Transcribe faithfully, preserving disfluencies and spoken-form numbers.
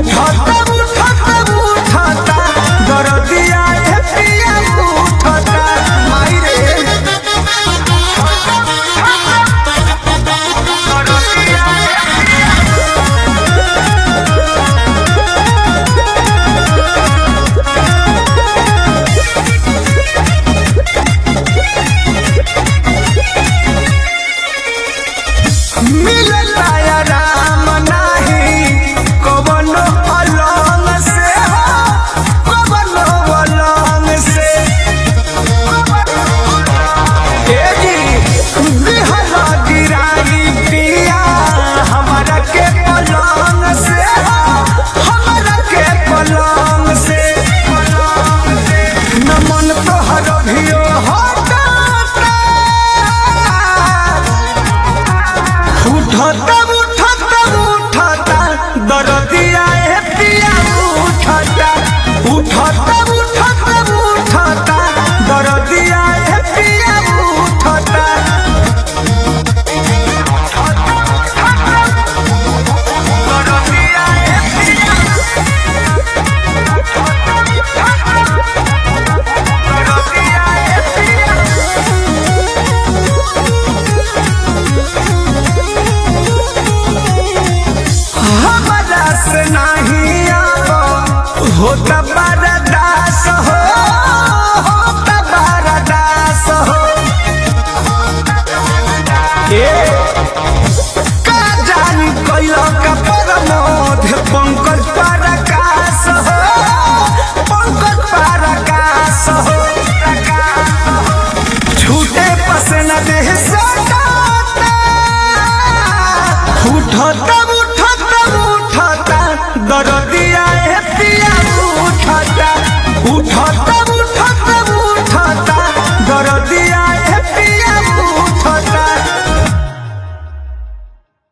उठता उठता उठता दरदिया है पिया उठता माई रे मिलता या राम नाही कवनो अलंग से हो कवनो अलंग से ए जी बिहला गिराई पिया हमारा के पलंग से हो हमारा के पलंग से न मन तोहर भियो हटा उठता उठता उठता दरदिया है पिया उठता उठता उठता उठता दरदिया है पिया उठता दरदिया है पिया दरदिया है पिया हमारा से नहीं आबो होता बरदास हो होता बरदास हो ए का जानी कइलो का परमोध पंकज परकाश हो पंकज परकाश हो छूटे पसना देह सटाता उठता उठता उठता दरदिया है पिया उठता उठता